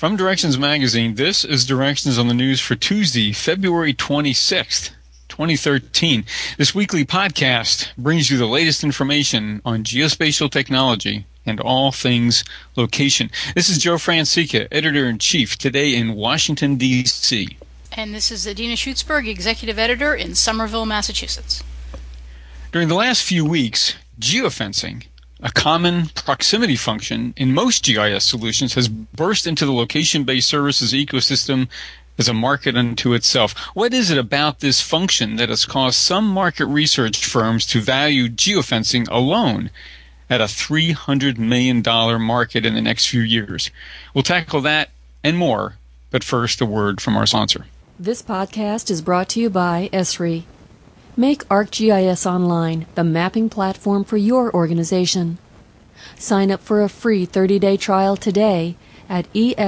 From Directions Magazine, this is Directions on the News for Tuesday, February 26th, 2013. This weekly podcast brings you the latest information on geospatial technology and all things location. This is Joe Francica, Editor-in-Chief, today in Washington, D.C. And this is Adina Schutzberg, Executive Editor in Somerville, Massachusetts. During the last few weeks, geofencing, a common proximity function in most GIS solutions, has burst into the location-based services ecosystem as a market unto itself. What is it about this function that has caused some market research firms to value geofencing alone at a $300 million market in the next few years? We'll tackle that and more, but first a word from our sponsor. This podcast is brought to you by Esri. Make ArcGIS Online the mapping platform for your organization. Sign up for a free 30-day trial today at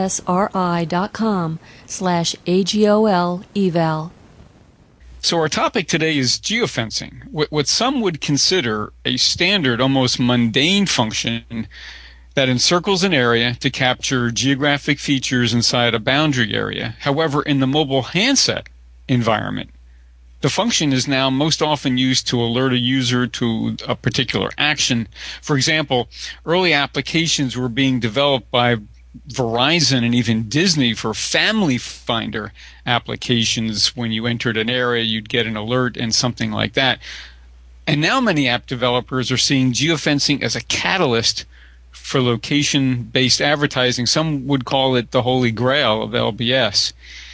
esri.com/AGOL-eval. So our topic today is geofencing, what some would consider a standard, almost mundane function that encircles an area to capture geographic features inside a boundary area. However, in the mobile handset environment, the function is now most often used to alert a user to a particular action. For example, early applications were being developed by Verizon and even Disney for family finder applications. When you entered an area, you'd get an alert and something like that. And now many app developers are seeing geofencing as a catalyst for location-based advertising. Some would call it the holy grail of LBS.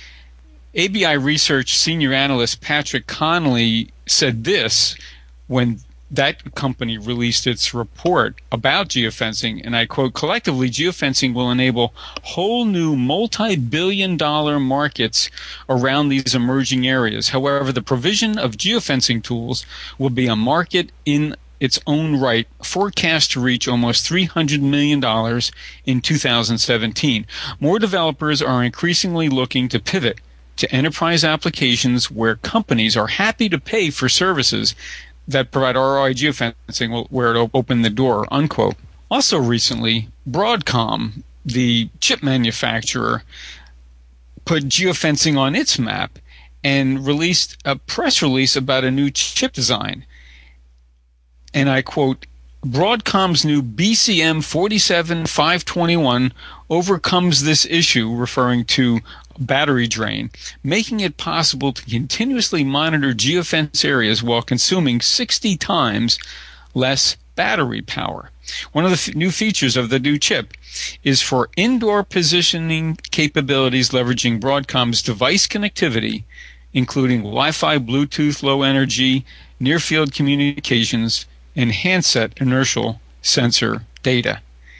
ABI Research senior analyst Patrick Connolly said this when that company released its report about geofencing, and I quote, "Collectively, geofencing will enable whole new multi-billion-dollar markets around these emerging areas. However, the provision of geofencing tools will be a market in its own right, forecast to reach almost $300 million in 2017. More developers are increasingly looking to pivot to enterprise applications where companies are happy to pay for services that provide ROI geofencing where it'll open the door," unquote. Also recently, Broadcom, the chip manufacturer, put geofencing on its map and released a press release about a new chip design. And I quote, "Broadcom's new BCM 47521 overcomes this issue," referring to battery drain, "making it possible to continuously monitor geofence areas while consuming 60 times less battery power. One of the new features of the new chip is for indoor positioning capabilities leveraging Broadcom's device connectivity, including Wi-Fi, Bluetooth, low energy, near-field communications, and handset inertial sensor data."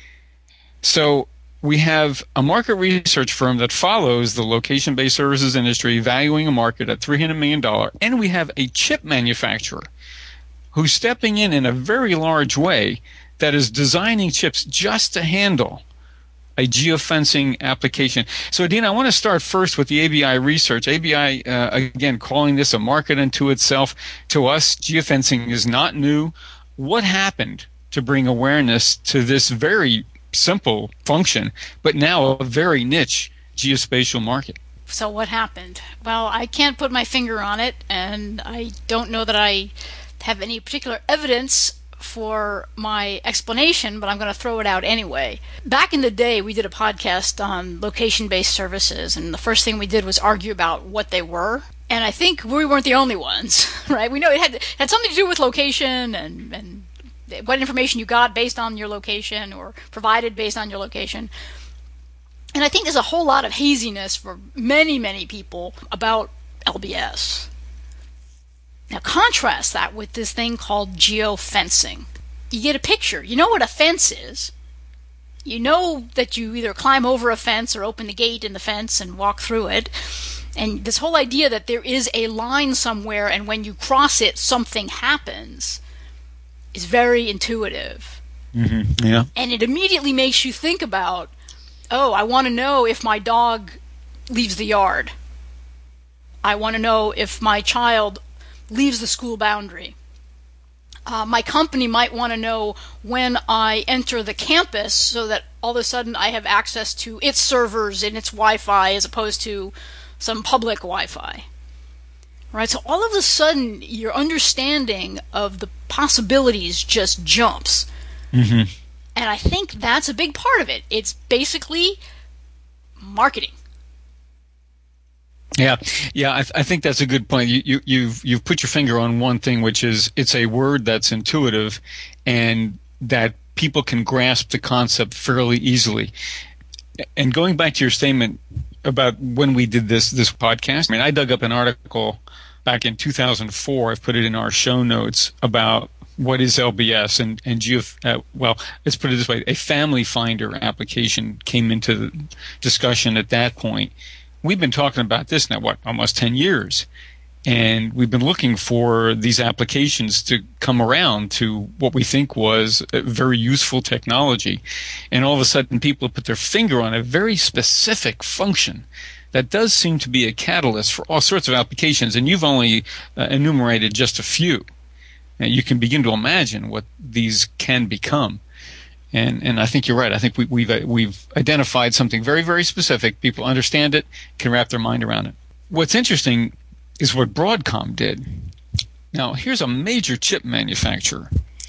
So we have a market research firm that follows the location-based services industry, valuing a market at $300 million, and we have a chip manufacturer who's stepping in a very large way that is designing chips just to handle a geofencing application. So, Adina, I want to start first with the ABI research. ABI, again, calling this a market unto itself. To us, geofencing is not new. What happened to bring awareness to this very simple function, but now a very niche geospatial market? So what happened? Well, I can't put my finger on it, and I don't know that I have any particular evidence for my explanation, but I'm going to throw it out anyway. Back in the day, we did a podcast on location-based services, and the first thing we did was argue about what they were. And I think we weren't the only ones, right? We know it had something to do with location and what information you got based on your location or provided based on your location. And I think there's a whole lot of haziness for many, many people about LBS. Now contrast that with this thing called geofencing. You get a picture. You know what a fence is. You know that you either climb over a fence or open the gate in the fence and walk through it. And this whole idea that there is a line somewhere and when you cross it something happens is very intuitive. Mm-hmm. Yeah. And it immediately makes you think about, oh, I want to know if my dog leaves the yard. I want to know if my child leaves the school boundary. My company might want to know when I enter the campus so that all of a sudden I have access to its servers and its Wi-Fi as opposed to some public Wi-Fi. Right? So all of a sudden your understanding of the possibilities just jumps. Mm-hmm. And I think that's a big part of it. It's basically marketing. Yeah. I think that's a good point. You've put your finger on one thing, which is it's a word that's intuitive, and that people can grasp the concept fairly easily. And going back to your statement about when we did this podcast, I mean, I dug up an article back in 2004. I've put it in our show notes about what is LBS and well, let's put it this way: a Family Finder application came into the discussion at that point. We've been talking about this now, almost 10 years. And we've been looking for these applications to come around to what we think was a very useful technology. And all of a sudden, people have put their finger on a very specific function that does seem to be a catalyst for all sorts of applications. And you've only enumerated just a few. And you can begin to imagine what these can become. And I think you're right. I think we've identified something very, very specific. People understand it, can wrap their mind around it. What's interesting is what Broadcom did. Now, here's a major chip manufacturer.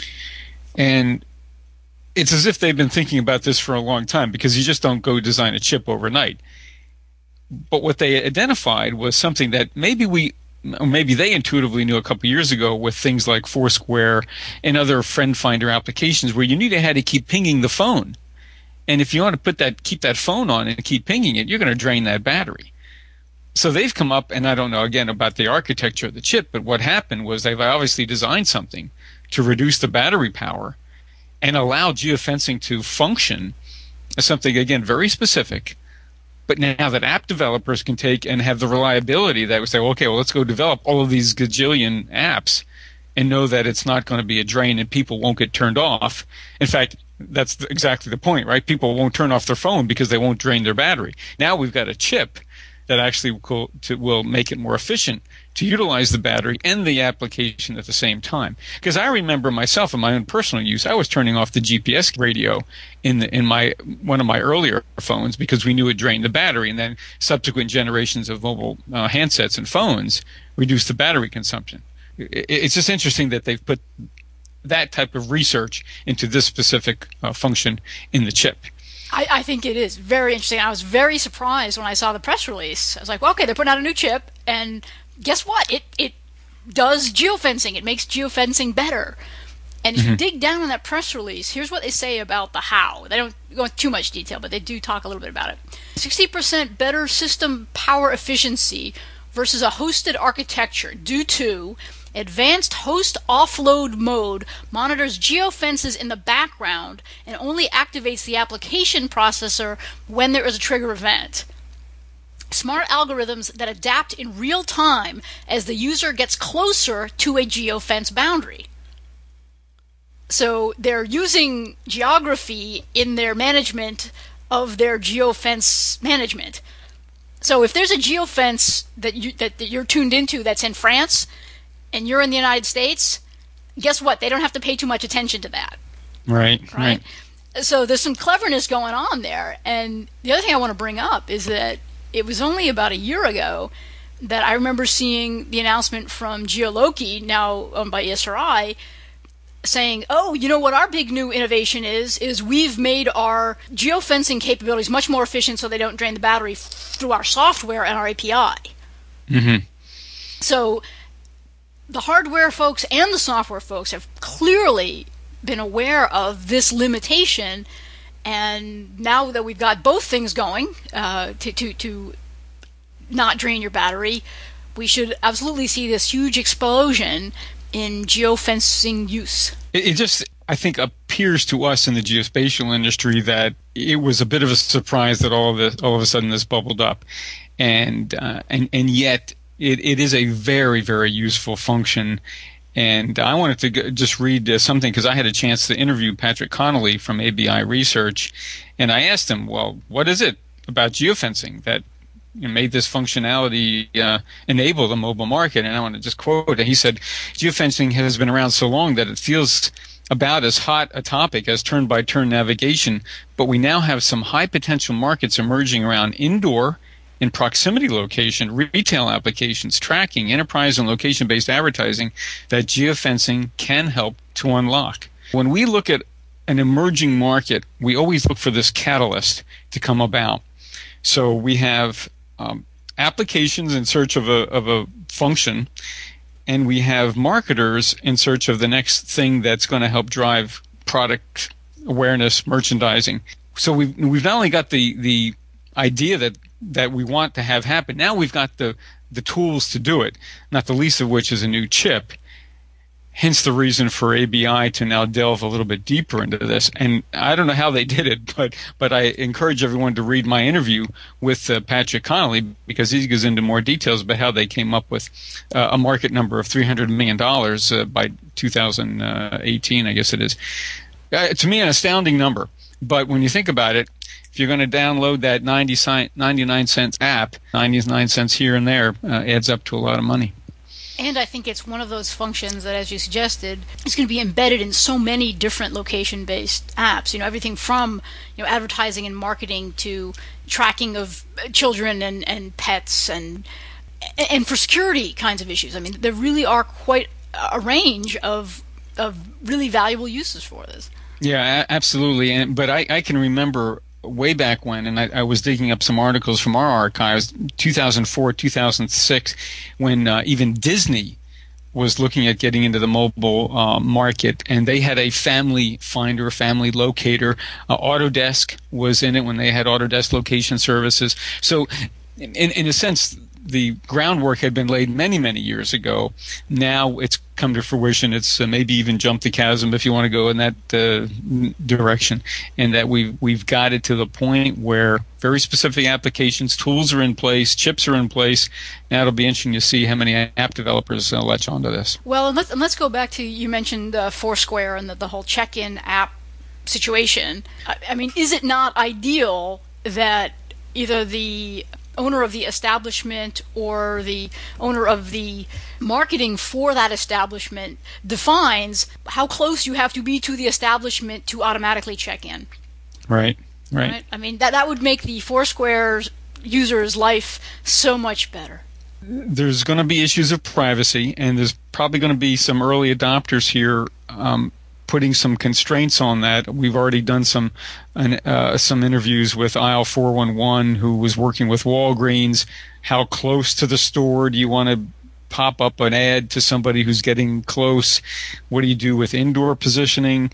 And it's as if they've been thinking about this for a long time, because you just don't go design a chip overnight. But what they identified was something that maybe they intuitively knew a couple years ago with things like Foursquare and other friend finder applications, where you knew they had to keep pinging the phone. And if you want to keep that phone on and keep pinging it, you're going to drain that battery. So they've come up, and I don't know again about the architecture of the chip, but what happened was they've obviously designed something to reduce the battery power and allow geofencing to function as something, again, very specific. But now that app developers can take and have the reliability that would say, okay, well, let's go develop all of these gajillion apps and know that it's not going to be a drain and people won't get turned off. In fact, that's exactly the point, right? People won't turn off their phone because they won't drain their battery. Now we've got a chip that actually will make it more efficient to utilize the battery and the application at the same time. Because I remember myself in my own personal use, I was turning off the GPS radio in one of my earlier phones because we knew it drained the battery, and then subsequent generations of mobile handsets and phones reduced the battery consumption. It's just interesting that they've put that type of research into this specific function in the chip. I think it is very interesting. I was very surprised when I saw the press release. I was like, well, okay, they're putting out a new chip, and guess what? It does geofencing. It makes geofencing better. And if you dig down on that press release, here's what they say about the how. They don't go into too much detail, but they do talk a little bit about it. 60% better system power efficiency versus a hosted architecture due to advanced host offload mode monitors geofences in the background and only activates the application processor when there is a trigger event. Smart algorithms that adapt in real time as the user gets closer to a geofence boundary. So they're using geography in their management of their geofence management. So if there's a geofence that you're tuned into that's in France and you're in the United States, guess what? They don't have to pay too much attention to that. Right. So there's some cleverness going on there. And the other thing I want to bring up is that it was only about a year ago that I remember seeing the announcement from Geoloki, now owned by ESRI, saying, oh, you know what our big new innovation is we've made our geofencing capabilities much more efficient so they don't drain the battery through our software and our API. Mm-hmm. So the hardware folks and the software folks have clearly been aware of this limitation, and now that we've got both things going to not drain your battery, we should absolutely see this huge explosion in geofencing use. It just, I think, appears to us in the geospatial industry that it was a bit of a surprise that all of a sudden this bubbled up, and yet it is a very, very useful function. And I wanted to just read something because I had a chance to interview Patrick Connolly from ABI Research, and I asked him, well, what is it about geofencing that made this functionality enable the mobile market. And I want to just quote it. He said, geofencing has been around so long that it feels about as hot a topic as turn-by-turn navigation, but we now have some high potential markets emerging around indoor and proximity location, retail applications, tracking, enterprise and location-based advertising that geofencing can help to unlock. When we look at an emerging market, we always look for this catalyst to come about. So we have applications in search of a function, and we have marketers in search of the next thing that's going to help drive product awareness, merchandising. So we've not only got the idea that we want to have happen, now we've got the tools to do it, not the least of which is a new chip. Hence the reason for ABI to now delve a little bit deeper into this. And I don't know how they did it, but I encourage everyone to read my interview with Patrick Connolly, because he goes into more details about how they came up with a market number of $300 million by 2018, I guess it is. To me, an astounding number. But when you think about it, if you're going to download that 99 cent app, 99 cents here and there adds up to a lot of money. And I think it's one of those functions that, as you suggested, is going to be embedded in so many different location-based apps. Everything from advertising and marketing to tracking of children and pets and for security kinds of issues. I mean, there really are quite a range of really valuable uses for this. Yeah, absolutely. But I can remember way back when, and I was digging up some articles from our archives, 2004, 2006, when even Disney was looking at getting into the mobile market, and they had a family finder, a family locator. Autodesk was in it when they had Autodesk location services. So in a sense, the groundwork had been laid many, many years ago. Now it's come to fruition. It's maybe even jumped the chasm, if you want to go in that direction, and that we've got it to the point where very specific applications, tools are in place, chips are in place. Now it'll be interesting to see how many app developers latch onto this. Well, and let's go back to, you mentioned Foursquare and the whole check-in app situation. I mean, is it not ideal that either the owner of the establishment or the owner of the marketing for that establishment defines how close you have to be to the establishment to automatically check in? Right. I mean, that would make the Foursquare user's life so much better. There's going to be issues of privacy, and there's probably going to be some early adopters here putting some constraints on that. We've already done some interviews with Aisle 411, who was working with Walgreens. How close to the store do you want to pop up an ad to somebody who's getting close? What do you do with indoor positioning?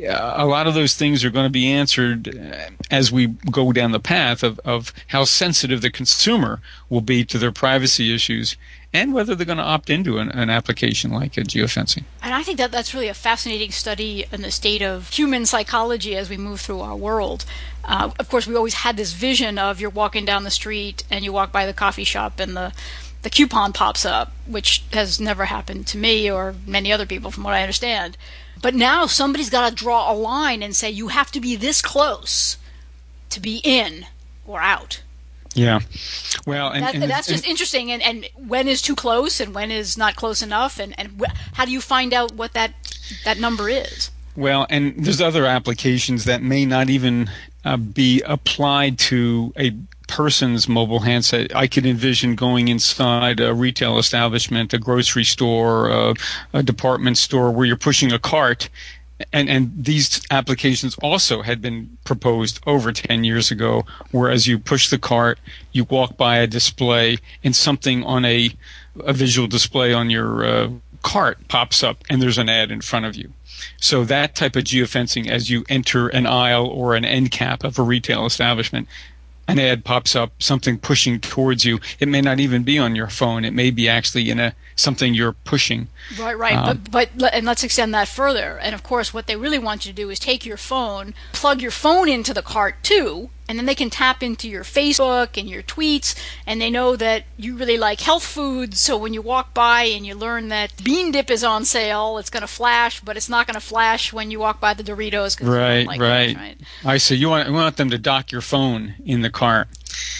A lot of those things are going to be answered as we go down the path of how sensitive the consumer will be to their privacy issues, and whether they're going to opt into an application like geofencing. And I think that's really a fascinating study in the state of human psychology as we move through our world. Of course, we always had this vision of you're walking down the street and you walk by the coffee shop and the coupon pops up, which has never happened to me or many other people from what I understand. But now somebody's got to draw a line and say you have to be this close to be in or out. Yeah. Well, and that's just interesting. And when is too close and when is not close enough? And how do you find out what that number is? Well, and there's other applications that may not even be applied to a person's mobile handset. I could envision going inside a retail establishment, a grocery store, a department store, where you're pushing a cart. And these applications also had been proposed over 10 years ago, whereas you push the cart, you walk by a display, and something on a visual display on your cart pops up, and there's an ad in front of you. So that type of geofencing, as you enter an aisle or an end cap of a retail establishment, an ad pops up, something pushing towards you. It may not even be on your phone. It may be actually in something you're pushing. Right. But let's extend that further. And of course, what they really want you to do is take your phone, plug your phone into the cart too, and then they can tap into your Facebook and your tweets, and they know that you really like health foods. So when you walk by and you learn that bean dip is on sale, it's going to flash, but it's not going to flash when you walk by the Doritos. Right. I see. You want them to dock your phone in the cart.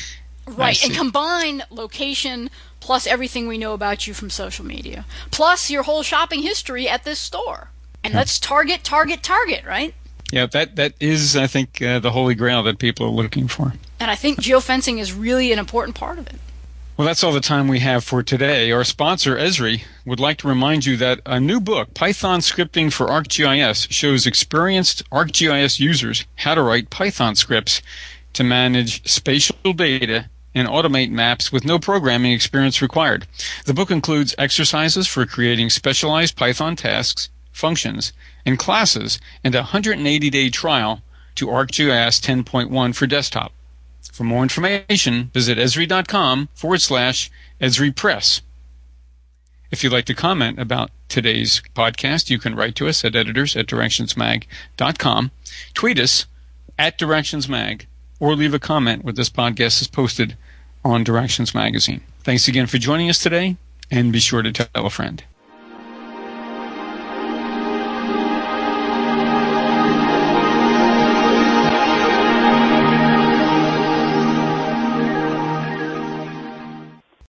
Right, and combine location plus everything we know about you from social media, plus your whole shopping history at this store. And let's target, right? Yeah, that is, I think, the holy grail that people are looking for. And I think geofencing is really an important part of it. Well, that's all the time we have for today. Our sponsor, Esri, would like to remind you that a new book, Python Scripting for ArcGIS, shows experienced ArcGIS users how to write Python scripts to manage spatial data and automate maps with no programming experience required. The book includes exercises for creating specialized Python tasks, functions, and classes, and a 180-day trial to ArcGIS 10.1 for desktop. For more information, visit esri.com/Esri Press. If you'd like to comment about today's podcast, you can write to us at editors@directionsmag.com, tweet us @directionsmag, or leave a comment when this podcast is posted on Directions Magazine. Thanks again for joining us today, and be sure to tell a friend.